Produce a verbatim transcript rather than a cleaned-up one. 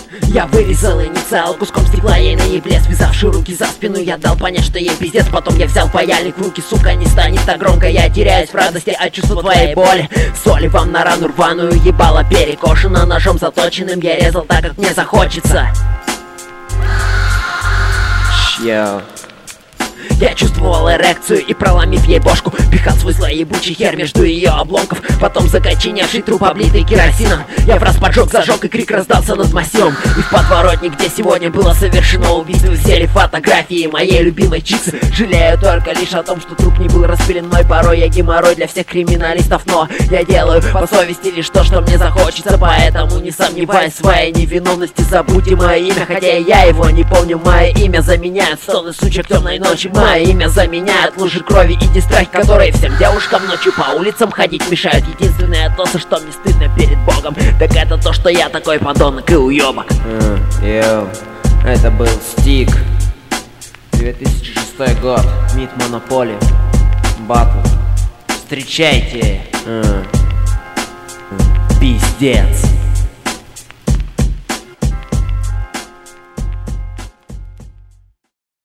Я вырезал инициал куском стекла ей на ебле, связавши руки за спину, я дал понять, что ей пиздец. Потом я взял паяльник в руки, сука, не станет так громко. Я теряюсь в радости от чувства твоей боли. Соли вам на рану рваную, ебало перекошено ножом заточенным. Я резал так, как мне захочется. Йоу. Я чувствовал эрекцию и, проломив ей бошку, пихал свой злой ебучий хер между ее обломков. Потом закоченевший труп, облитый керосином, я враз поджег, зажег, и крик раздался над массивом. И в подворотне, где сегодня было совершено убийство, взяли фотографии моей любимой чиксы. Жалею только лишь о том, что труп не был распилен мной. Порой я геморрой для всех криминалистов, но я делаю по совести лишь то, что мне захочется. Поэтому не сомневаясь в своей невиновности, забудьте мое имя, хотя я его не помню. Мое имя заменяет стоны сучек темной ночи. Мое имя заменяет лужи крови и дистрахи, которые всем девушкам ночью по улицам ходить мешают. Единственное то, за что мне стыдно перед Богом, так это то, что я такой подонок и уебок. uh, Йоу, это был Стик. две тысячи шестой год. Мид Монополи Батл. Встречайте. uh. Пиздец.